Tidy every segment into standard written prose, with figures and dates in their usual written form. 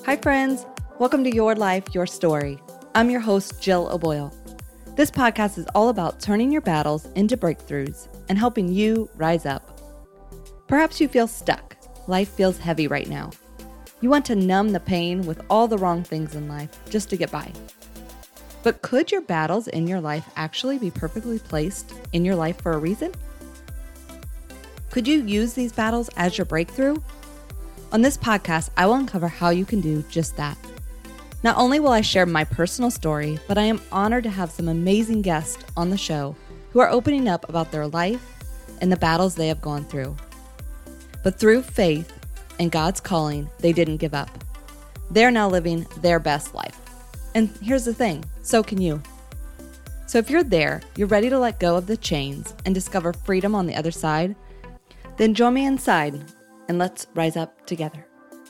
Hi friends, welcome to Your Life, Your Story. I'm your host, Jill O'Boyle. This podcast is all about turning your battles into breakthroughs and helping you rise up. Perhaps you feel stuck. Life feels heavy right now. You want to numb the pain with all the wrong things in life just to get by. But could your battles in your life actually be perfectly placed in your life for a reason? Could you use these battles as your breakthrough? On this podcast, I will uncover how you can do just that. Not only will I share my personal story, but I am honored to have some amazing guests on the show who are opening up about their life and the battles they have gone through. But through faith and God's calling, they didn't give up. They're now living their best life. And here's the thing, so can you. So if you're there, you're ready to let go of the chains and discover freedom on the other side, then join me inside and let's rise up together.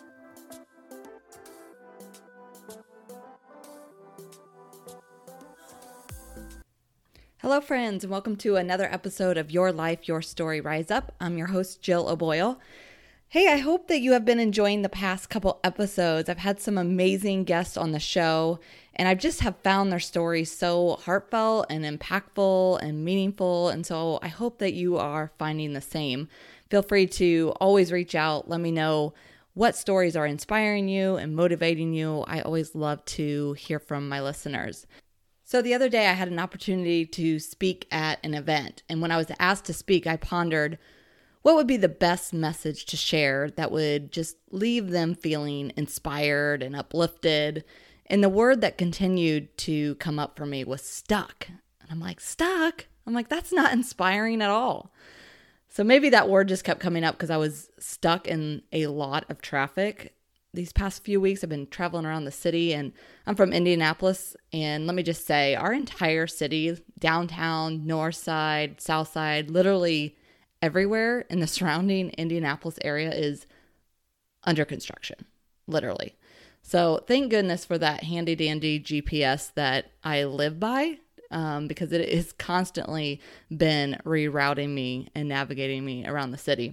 Hello friends, and welcome to another episode of Your Life, Your Story, Rise Up. I'm your host, Jill O'Boyle. Hey, I hope that you have been enjoying the past couple episodes. I've had some amazing guests on the show, and I just have found their stories so heartfelt and impactful and meaningful, and so I hope that you are finding the same. Feel free to always reach out. Let me know what stories are inspiring you and motivating you. I always love to hear from my listeners. So the other day I had an opportunity to speak at an event, and when I was asked to speak, I pondered what would be the best message to share that would just leave them feeling inspired and uplifted. And the word that continued to come up for me was stuck. And I'm like, stuck? I'm like, that's not inspiring at all. So maybe that word just kept coming up because I was stuck in a lot of traffic. These past few weeks, I've been traveling around the city, and I'm from Indianapolis. And let me just say, our entire city, downtown, north side, south side, literally everywhere in the surrounding Indianapolis area is under construction, literally. So thank goodness for that handy dandy GPS that I live by. Because it has constantly been rerouting me and navigating me around the city.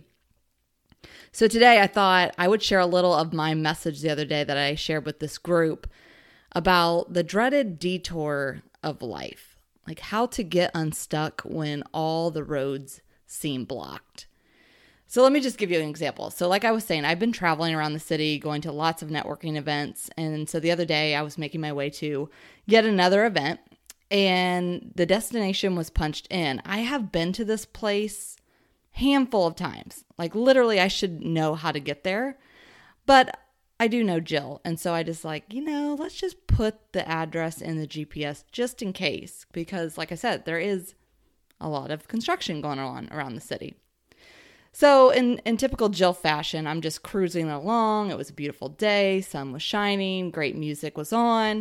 So today I thought I would share a little of my message the other day that I shared with this group about the dreaded detour of life, like how to get unstuck when all the roads seem blocked. So let me just give you an example. So like I was saying, I've been traveling around the city, going to lots of networking events. And so the other day I was making my way to yet another event. And the destination was punched in. I have been to this place handful of times. Like literally I should know how to get there. But I do know Jill. And so I just let's just put the address in the GPS just in case. Because like I said, there is a lot of construction going on around the city. So in typical Jill fashion, I'm just cruising along. It was a beautiful day. Sun was shining. Great music was on.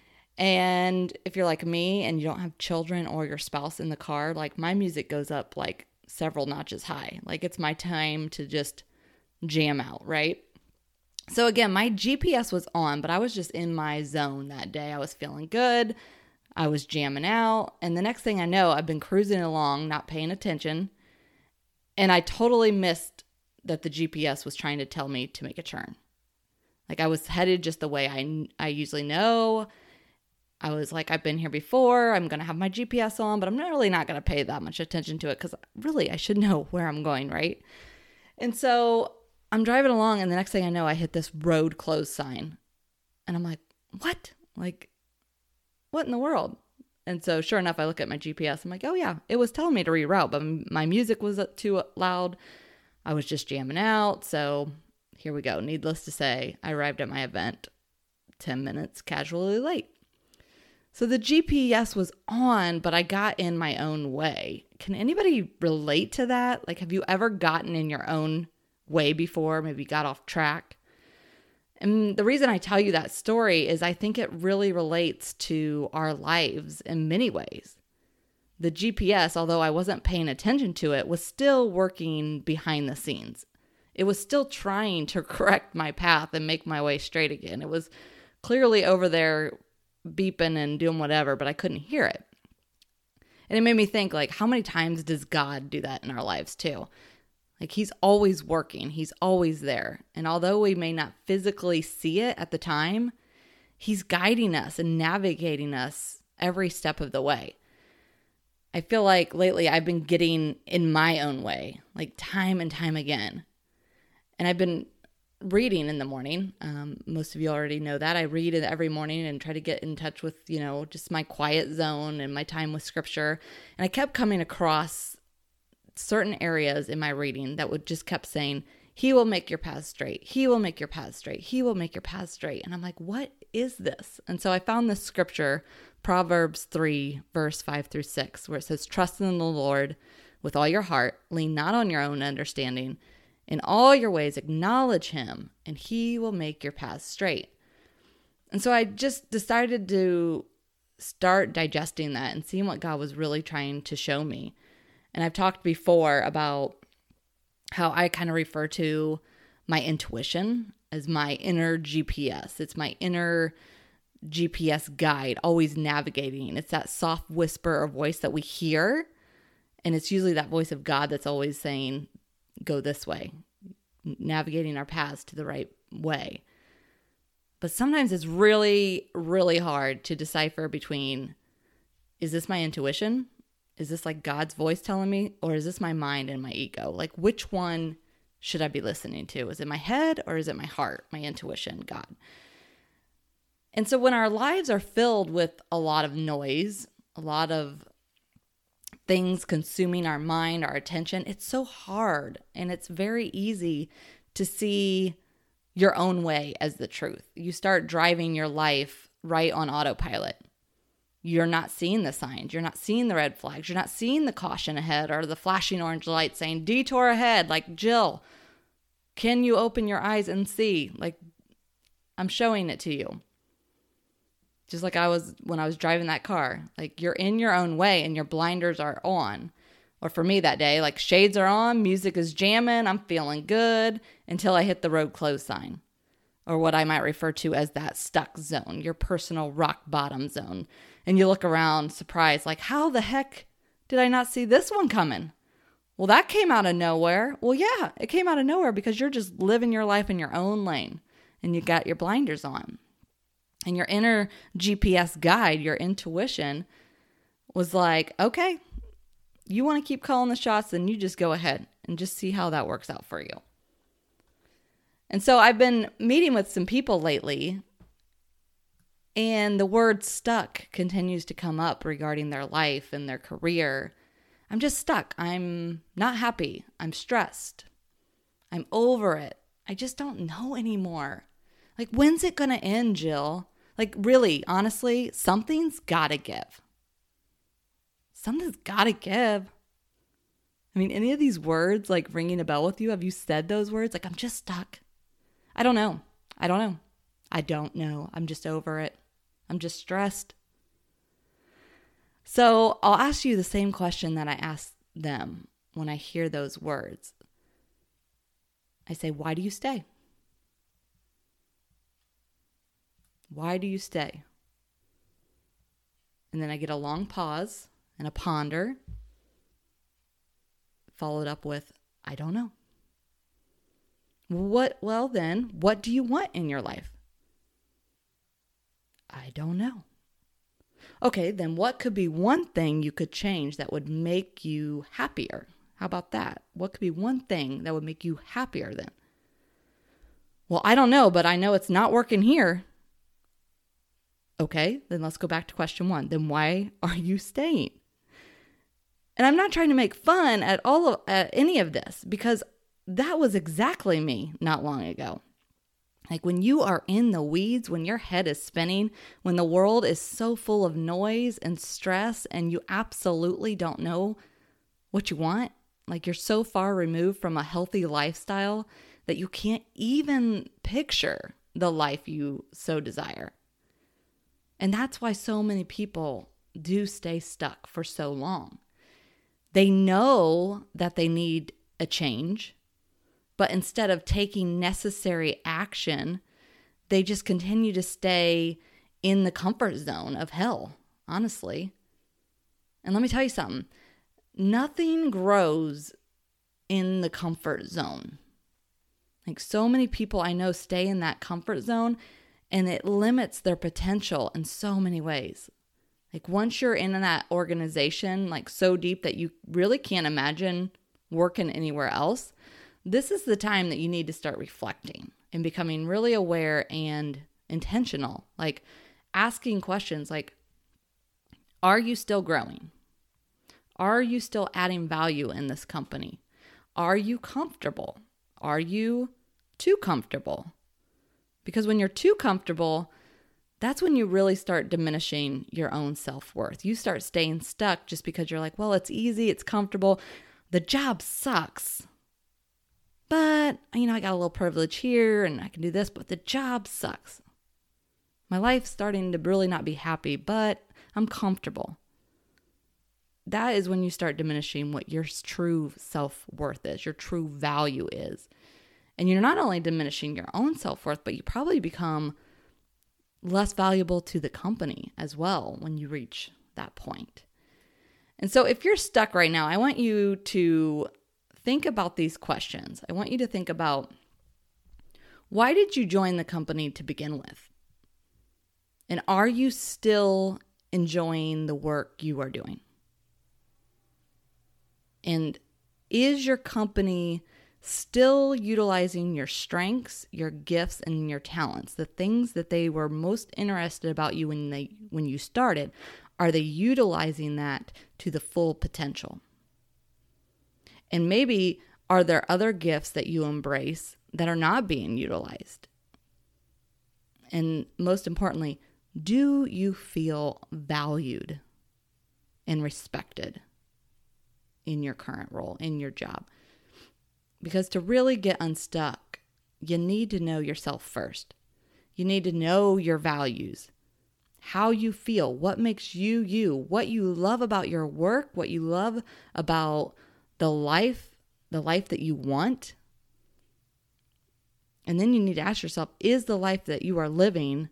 And if you're like me and you don't have children or your spouse in the car, like my music goes up like several notches high. Like it's my time to just jam out, right? So again, my GPS was on, but I was just in my zone that day. I was feeling good. I was jamming out. And the next thing I know, I've been cruising along, not paying attention. And I totally missed that the GPS was trying to tell me to make a turn. Like I was headed just the way I usually know. I was like, I've been here before. I'm going to have my GPS on, but I'm really not going to pay that much attention to it because really I should know where I'm going, right? And so I'm driving along, and the next thing I know, I hit this road closed sign. And I'm like, what? Like, what in the world? And so sure enough, I look at my GPS. I'm like, oh yeah, it was telling me to reroute, but my music was too loud. I was just jamming out. So here we go. Needless to say, I arrived at my event 10 minutes casually late. So the GPS was on, but I got in my own way. Can anybody relate to that? Like, have you ever gotten in your own way before? Maybe got off track? And the reason I tell you that story is I think it really relates to our lives in many ways. The GPS, although I wasn't paying attention to it, was still working behind the scenes. It was still trying to correct my path and make my way straight again. It was clearly over there beeping and doing whatever, but I couldn't hear it. And it made me think, like, how many times does God do that in our lives too? Like he's always working. He's always there. And although we may not physically see it at the time, he's guiding us and navigating us every step of the way. I feel like lately I've been getting in my own way, like time and time again. And I've been reading in the morning. Most of you already know that. I read every morning and try to get in touch with, just my quiet zone and my time with scripture. And I kept coming across certain areas in my reading that would just kept saying, he will make your path straight. He will make your path straight. He will make your path straight. And I'm like, what is this? And so I found this scripture, Proverbs 3, verse 5-6, where it says, trust in the Lord with all your heart, lean not on your own understanding. In all your ways, acknowledge him, and he will make your path straight. And so I just decided to start digesting that and seeing what God was really trying to show me. And I've talked before about how I kind of refer to my intuition as my inner GPS. It's my inner GPS guide, always navigating. It's that soft whisper or voice that we hear. And it's usually that voice of God that's always saying, go this way, navigating our paths to the right way. But sometimes it's really, really hard to decipher between, is this my intuition? Is this like God's voice telling me? Or is this my mind and my ego? Like, which one should I be listening to? Is it my head or is it my heart, my intuition, God? And so when our lives are filled with a lot of noise, a lot of things consuming our mind, our attention, it's so hard and it's very easy to see your own way as the truth. You start driving your life right on autopilot. You're not seeing the signs. You're not seeing the red flags. You're not seeing the caution ahead or the flashing orange light saying detour ahead. Like, Jill, can you open your eyes and see? Like, I'm showing it to you. Just like I was when I was driving that car. Like, you're in your own way and your blinders are on. Or for me that day, like, shades are on, music is jamming, I'm feeling good until I hit the road closed sign. Or what I might refer to as that stuck zone, your personal rock bottom zone. And you look around surprised, like, how the heck did I not see this one coming? Well, that came out of nowhere. Well, yeah, it came out of nowhere because you're just living your life in your own lane and you got your blinders on. And your inner GPS guide, your intuition, was like, okay, you want to keep calling the shots, then you just go ahead and just see how that works out for you. And so I've been meeting with some people lately, and the word stuck continues to come up regarding their life and their career. I'm just stuck. I'm not happy. I'm stressed. I'm over it. I just don't know anymore. Like, when's it going to end, Jill? Like, really, honestly, something's got to give. Something's got to give. I mean, any of these words, like, ringing a bell with you? Have you said those words? Like, I'm just stuck. I don't know. I don't know. I'm just over it. I'm just stressed. So I'll ask you the same question that I ask them when I hear those words. I say, why do you stay? Why do you stay? And then I get a long pause and a ponder, followed up with, I don't know. Well then, what do you want in your life? I don't know. Okay, then what could be one thing you could change that would make you happier? How about that? What could be one thing that would make you happier then? Well, I don't know, but I know it's not working here. Okay, then let's go back to question one. Then why are you staying? And I'm not trying to make fun at any of this, because that was exactly me not long ago. Like, when you are in the weeds, when your head is spinning, when the world is so full of noise and stress and you absolutely don't know what you want, like, you're so far removed from a healthy lifestyle that you can't even picture the life you so desire. And that's why so many people do stay stuck for so long. They know that they need a change, but instead of taking necessary action, they just continue to stay in the comfort zone of hell, honestly. And let me tell you something. Nothing grows in the comfort zone. Like so many people I know stay in that comfort zone and it limits their potential in so many ways. Like once you're in that organization, like so deep that you really can't imagine working anywhere else, this is the time that you need to start reflecting and becoming really aware and intentional. Like asking questions like, are you still growing? Are you still adding value in this company? Are you comfortable? Are you too comfortable? Because when you're too comfortable, that's when you really start diminishing your own self-worth. You start staying stuck just because you're like, well, it's easy, it's comfortable. The job sucks. But, I got a little privilege here and I can do this, but the job sucks. My life's starting to really not be happy, but I'm comfortable. That is when you start diminishing what your true self-worth is, your true value is. And you're not only diminishing your own self-worth, but you probably become less valuable to the company as well when you reach that point. And so if you're stuck right now, I want you to think about these questions. I want you to think about, why did you join the company to begin with? And are you still enjoying the work you are doing? And is your company still utilizing your strengths, your gifts, and your talents? The things that they were most interested about you when you started, are they utilizing that to the full potential? And maybe are there other gifts that you embrace that are not being utilized? And most importantly, do you feel valued and respected in your current role, in your job? Because to really get unstuck, you need to know yourself first. You need to know your values, how you feel, what makes you you, what you love about your work, what you love about the life that you want. And then you need to ask yourself, is the life that you are living,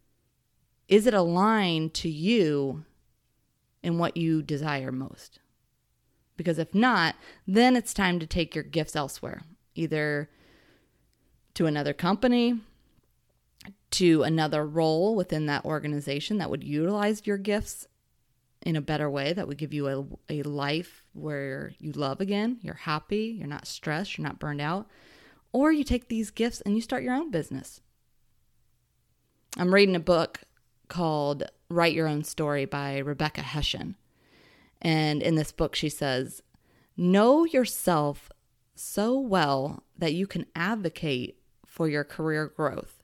is it aligned to you and what you desire most? Because if not, then it's time to take your gifts elsewhere, either to another company, to another role within that organization that would utilize your gifts in a better way, that would give you a life where you love again, you're happy, you're not stressed, you're not burned out. Or you take these gifts and you start your own business. I'm reading a book called Write Your Own Story by Rebecca Hession. And in this book, she says, know yourself so well that you can advocate for your career growth.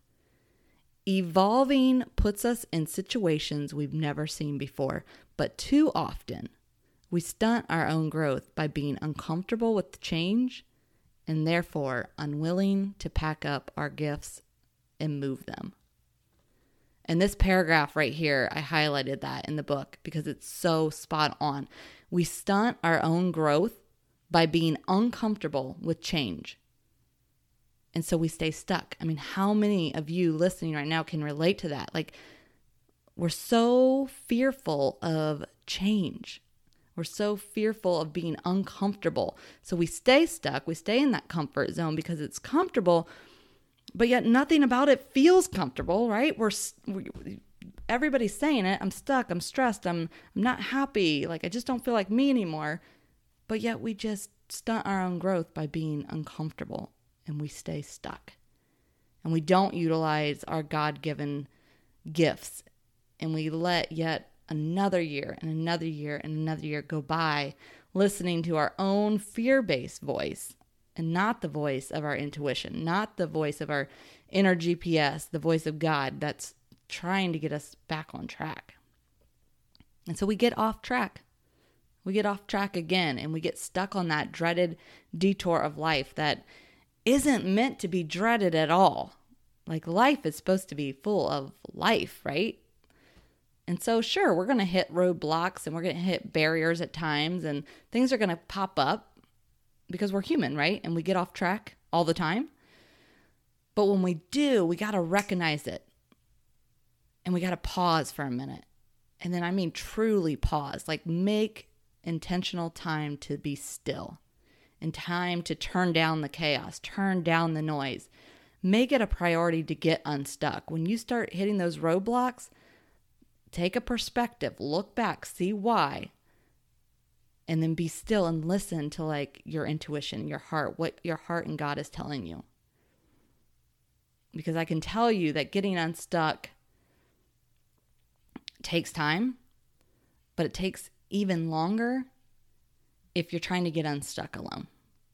Evolving puts us in situations we've never seen before, but too often we stunt our own growth by being uncomfortable with change and therefore unwilling to pack up our gifts and move them. And this paragraph right here, I highlighted that in the book because it's so spot on. We stunt our own growth by being uncomfortable with change. And so we stay stuck. I mean, how many of you listening right now can relate to that? Like, we're so fearful of change. We're so fearful of being uncomfortable. So we stay stuck. We stay in that comfort zone because it's comfortable, but yet nothing about it feels comfortable, right? Everybody's saying it. I'm stuck. I'm stressed. I'm not happy. Like, I just don't feel like me anymore. But yet we just stunt our own growth by being uncomfortable, and we stay stuck. And we don't utilize our God-given gifts, and we let yet another year and another year and another year go by listening to our own fear-based voice and not the voice of our intuition, not the voice of our inner GPS, the voice of God that's trying to get us back on track. And so we get off track. We get off track again, and we get stuck on that dreaded detour of life that isn't meant to be dreaded at all. Like, life is supposed to be full of life, right? And so, sure, we're going to hit roadblocks and we're going to hit barriers at times, and things are going to pop up because we're human, right? And we get off track all the time. But when we do, we got to recognize it. And we got to pause for a minute. And then, I mean, truly pause. Like, make intentional time to be still and time to turn down the chaos, turn down the noise. Make it a priority to get unstuck. When you start hitting those roadblocks, take a perspective, look back, see why, and then be still and listen to like your intuition, your heart, what your heart and God is telling you. Because I can tell you that getting unstuck takes time, but it takes even longer if you're trying to get unstuck alone.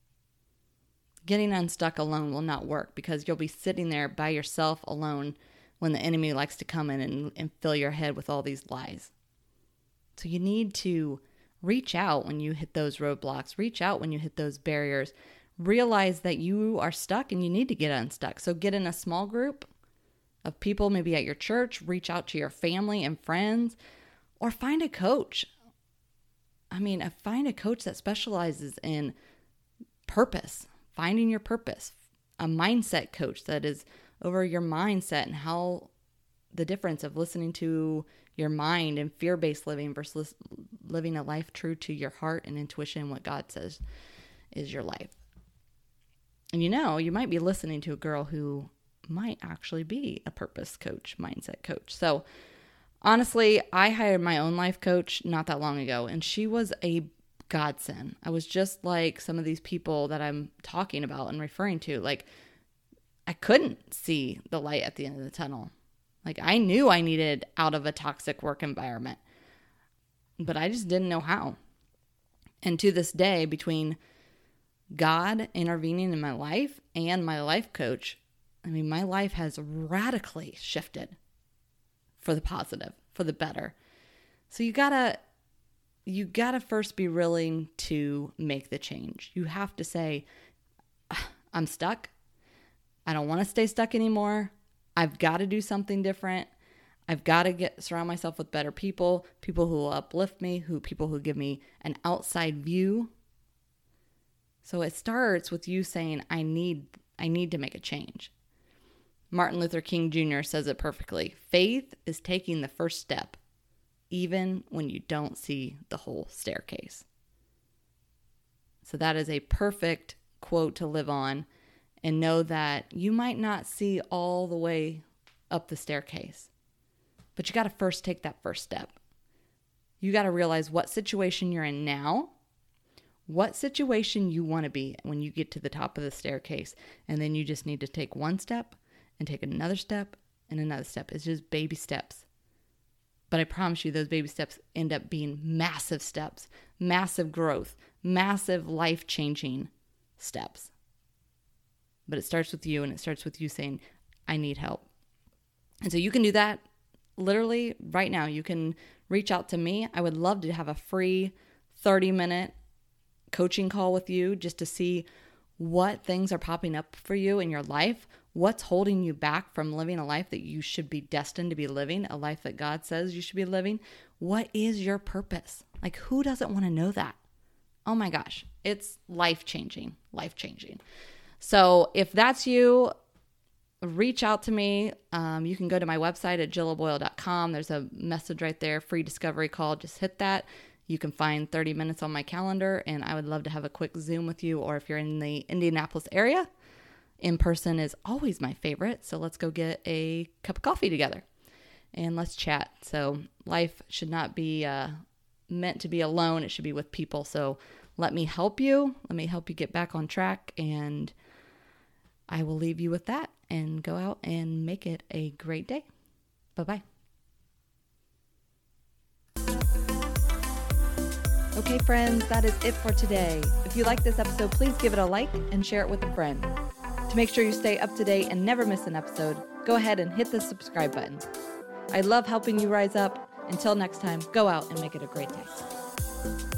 Getting unstuck alone will not work because you'll be sitting there by yourself alone when the enemy likes to come in and fill your head with all these lies. So you need to reach out when you hit those roadblocks, reach out when you hit those barriers, realize that you are stuck and you need to get unstuck. So get in a small group of people, maybe at your church, reach out to your family and friends, or find a coach. Find a coach that specializes in purpose, finding your purpose, a mindset coach that is over your mindset and how the difference of listening to your mind and fear-based living versus living a life true to your heart and intuition, what God says is your life. And you might be listening to a girl who might actually be a purpose coach, mindset coach. So honestly, I hired my own life coach not that long ago, and she was a godsend. I was just like some of these people that I'm talking about and referring to. Like, I couldn't see the light at the end of the tunnel. Like, I knew I needed out of a toxic work environment, but I just didn't know how. And to this day, between God intervening in my life and my life coach, my life has radically shifted for the positive, for the better. So you gotta first be willing to make the change. You have to say, I'm stuck. I don't want to stay stuck anymore. I've got to do something different. I've got to surround myself with better people who will uplift me, people who give me an outside view. So it starts with you saying, I need to make a change. Martin Luther King Jr. says it perfectly. Faith is taking the first step, even when you don't see the whole staircase. So that is a perfect quote to live on, and know that you might not see all the way up the staircase, but you got to first take that first step. You got to realize what situation you're in now, what situation you want to be when you get to the top of the staircase, and then you just need to take one step and take another step and another step. It's just baby steps. But I promise you, those baby steps end up being massive steps, massive growth, massive life-changing steps. But it starts with you, and it starts with you saying, I need help. And so you can do that literally right now. You can reach out to me. I would love to have a free 30-minute coaching call with you just to see what things are popping up for you in your life, what's holding you back from living a life that you should be destined to be living, a life that God says you should be living. What is your purpose? Like, who doesn't want to know that? Oh my gosh, it's life-changing, life-changing. So if that's you, reach out to me. You can go to my website at jilloboyle.com. There's a message right there, free discovery call. Just hit that. You can find 30 minutes on my calendar, and I would love to have a quick Zoom with you. Or if you're in the Indianapolis area, in person is always my favorite. So let's go get a cup of coffee together and let's chat. So life should not be meant to be alone. It should be with people. So let me help you. Let me help you get back on track, and I will leave you with that and go out and make it a great day. Bye-bye. Okay, friends, that is it for today. If you like this episode, please give it a like and share it with a friend. To make sure you stay up to date and never miss an episode, go ahead and hit the subscribe button. I love helping you rise up. Until next time, go out and make it a great day.